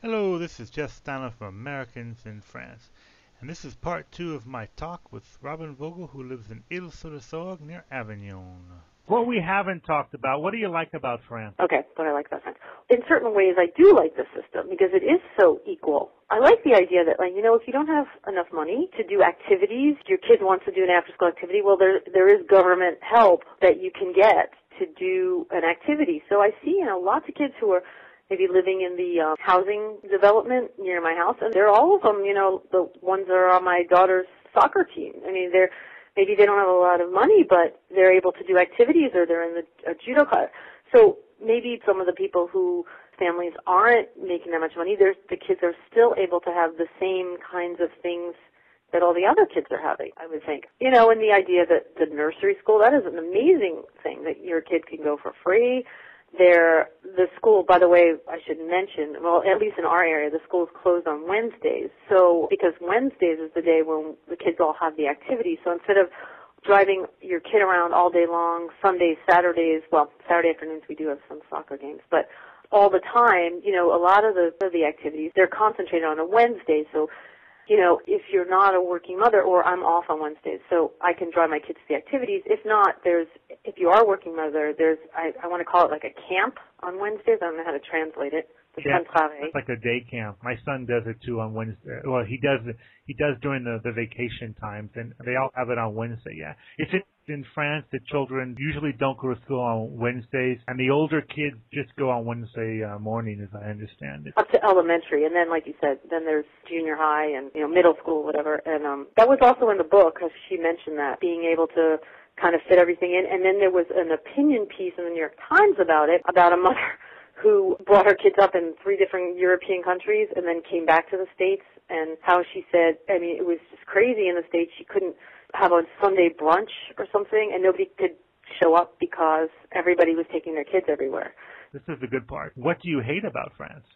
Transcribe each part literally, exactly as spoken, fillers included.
Hello, this is Jeff Stanley from Americans in France, and this is part two of my talk with Robin Vogel, who lives in Ile-sur-le-Sorgue near Avignon. What we haven't talked about, what do you like about France? Okay, what I like about France. In certain ways, I do like the system because it is so equal. I like the idea that, like, you know, if you don't have enough money to do activities, your kid wants to do an after-school activity, well, there there is government help that you can get to do an activity. So I see, you know, lots of kids who are maybe living in the uh, housing development near my house, and they're all of them, you know, the ones that are on my daughter's soccer team. I mean, they're maybe they don't have a lot of money, but they're able to do activities, or they're in the uh, judo class. So maybe some of the people who families aren't making that much money, there's, the kids are still able to have the same kinds of things that all the other kids are having, I would think. You know, and the idea that the nursery school, that is an amazing thing, that your kid can go for free. There, the school, by the way, I should mention, well, at least in our area, the school is closed on Wednesdays. So, because Wednesdays is the day when the kids all have the activity. So instead of driving your kid around all day long, Sundays, Saturdays, well, Saturday afternoons we do have some soccer games, but all the time, you know, a lot of the, of the activities, they're concentrated on a Wednesday. So, you know, if you're not a working mother, or I'm off on Wednesdays, so I can drive my kids to the activities. If not, there's, if you are a working mother, there's, I, I want to call it like a camp on Wednesdays. I don't know how to translate it. Yeah, it's like a day camp. My son does it too on Wednesday. Well, he does it. He does during the, the vacation times, and they all have it on Wednesday. Yeah, it's in, in France that children usually don't go to school on Wednesdays, and the older kids just go on Wednesday uh, morning, as I understand it. Up to elementary, and then, like you said, then there's junior high and you know middle school, whatever. And um, that was also in the book, because she mentioned that being able to kind of fit everything in. And then there was an opinion piece in the New York Times about it, about a mother who brought her kids up in three different European countries and then came back to the States, and how she said, I mean, it was just crazy in the States. She couldn't have a Sunday brunch or something, and nobody could show up because everybody was taking their kids everywhere. This is the good part. What do you hate about France?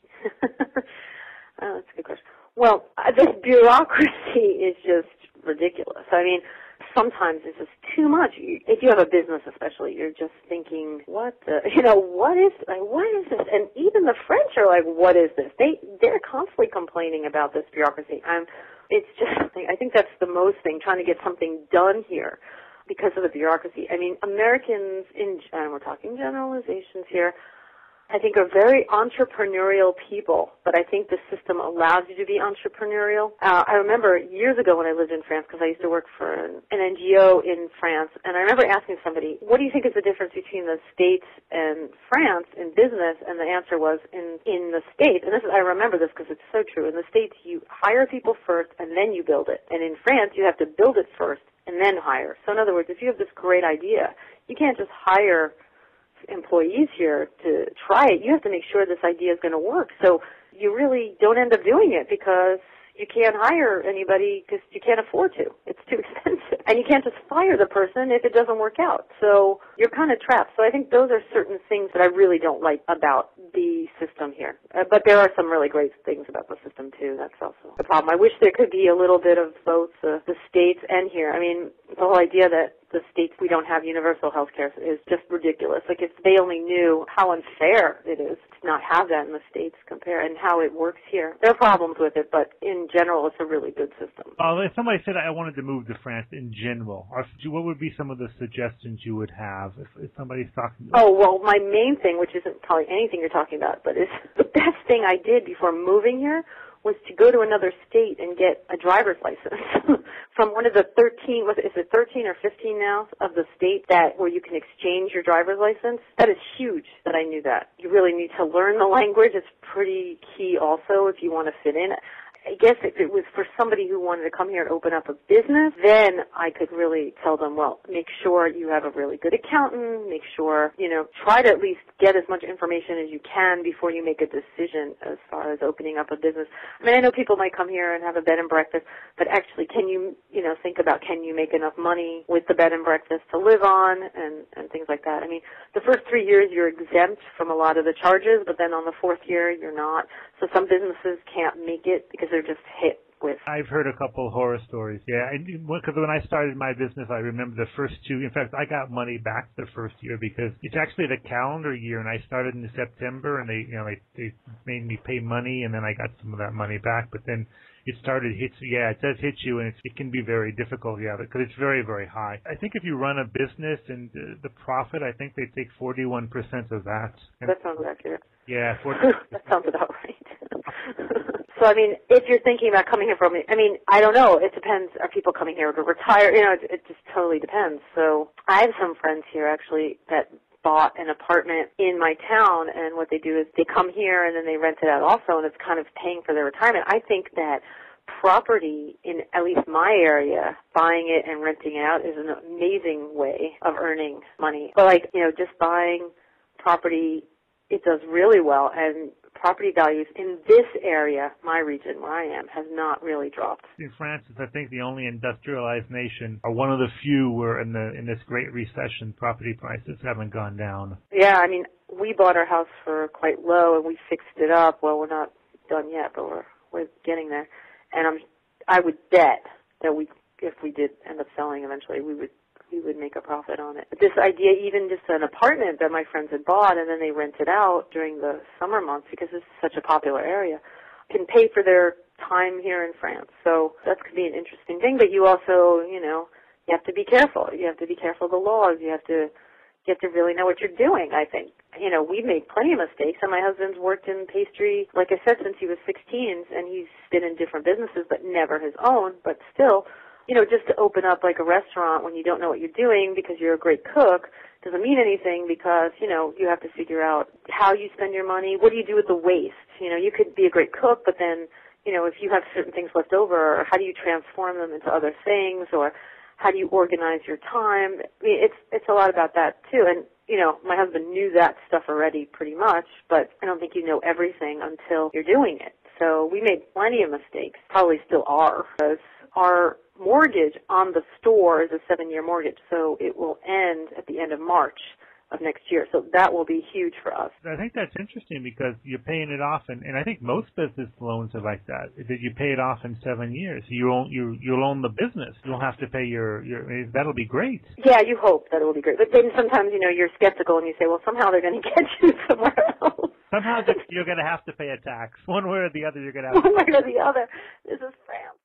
Oh, that's a good question. Well, uh, this bureaucracy is just ridiculous. I mean, sometimes it's just too much. If you have a business especially, you're just thinking, what the, you know, what is, like, what is this? And even the French are like, what is this? They, they're constantly complaining about this bureaucracy. Um, it's just, I think that's the most thing, trying to get something done here because of the bureaucracy. I mean, Americans, in, and we're talking generalizations here, I think are very entrepreneurial people, but I think the system allows you to be entrepreneurial. Uh, I remember years ago when I lived in France, because I used to work for an, an N G O in France, and I remember asking somebody, what do you think is the difference between the States and France in business? And the answer was, in, in the States, and this is, I remember this because it's so true, in the States you hire people first and then you build it. And in France you have to build it first and then hire. So in other words, if you have this great idea, you can't just hire employees here to try it. You have to make sure this idea is going to work. So you really don't end up doing it because you can't hire anybody because you can't afford to. It's too expensive. And you can't just fire the person if it doesn't work out. So you're kind of trapped. So I think those are certain things that I really don't like about the system here. Uh, but there are some really great things about the system, too. That's also the problem. I wish there could be a little bit of both uh, the States and here. I mean, the whole idea that the States, we don't have universal health care is just ridiculous. Like, if they only knew how unfair it is to not have that in the States compare and how it works here. There are problems with it, but in general, it's a really good system. Uh, if somebody said I wanted to move to France in general, what would be some of the suggestions you would have if, if somebody's talking to you? Oh, well, my main thing, which isn't probably anything you're talking about, but is the best thing I did before moving here was to go to another state and get a driver's license from one of the thirteen, was it, is it thirteen or fifteen now, of the state that where you can exchange your driver's license. That is huge that I knew that. You really need to learn the language. It's pretty key also if you want to fit in. I guess if it was for somebody who wanted to come here and open up a business, then I could really tell them, well, make sure you have a really good accountant, make sure, you know, try to at least get as much information as you can before you make a decision as far as opening up a business. I mean, I know people might come here and have a bed and breakfast, but actually can you, you know, think about can you make enough money with the bed and breakfast to live on and, and things like that. I mean, the first three years you're exempt from a lot of the charges, but then on the fourth year you're not. So some businesses can't make it because they're just hit with. I've heard a couple horror stories. Yeah, because when I started my business, I remember the first two. In fact, I got money back the first year because it's actually the calendar year, and I started in September, and they, you know, they, they made me pay money, and then I got some of that money back. But then it started hits. Yeah, it does hit you, and it's, it can be very difficult. Yeah, because it's very, very high. I think if you run a business and uh, the profit, I think they take forty-one percent of that. And that sounds accurate. Yeah, forty. That sounds about right. So, I mean, if you're thinking about coming here from, I mean, I don't know. It depends. Are people coming here to retire? You know, it, it just totally depends. So I have some friends here, actually, that bought an apartment in my town, and what they do is they come here and then they rent it out also, and it's kind of paying for their retirement. I think that property in at least my area, buying it and renting it out is an amazing way of earning money. But, like, you know, just buying property, it does really well, and property values in this area, my region where I am, has not really dropped. In France, it's, I think, the only industrialized nation, or one of the few where in the in this great recession, property prices haven't gone down. Yeah, I mean, we bought our house for quite low, and we fixed it up. Well, we're not done yet, but we're we're getting there. And I'm, I would bet that we, if we did end up selling eventually, we would we would make a profit on it. But this idea, even just an apartment that my friends had bought and then they rented out during the summer months because this is such a popular area, can pay for their time here in France. So that could be an interesting thing. But you also, you know, you have to be careful. You have to be careful of the laws. You have to you have to really know what you're doing, I think. You know, we've made plenty of mistakes, and my husband's worked in pastry, like I said, since he was sixteen, and he's been in different businesses, but never his own. But still, you know, just to open up like a restaurant when you don't know what you're doing because you're a great cook doesn't mean anything because, you know, you have to figure out how you spend your money. What do you do with the waste? You know, you could be a great cook, but then, you know, if you have certain things left over, how do you transform them into other things, or how do you organize your time? I mean, it's it's a lot about that too. And, you know, my husband knew that stuff already pretty much, but I don't think you know everything until you're doing it. So we made plenty of mistakes, probably still are, because our mortgage on the store is a seven-year mortgage, so it will end at the end of March of next year. So that will be huge for us. I think that's interesting because you're paying it off, and, and I think most business loans are like that, that you pay it off in seven years. You own, you, you'll own the business. You don't have to pay your, your, that'll be great. Yeah, you hope that it will be great. But then sometimes, you know, you're skeptical and you say, well, somehow they're going to get you somewhere else. Somehow you're going to have to pay a tax. One way or the other, you're going to have to. One way or the other. This is France.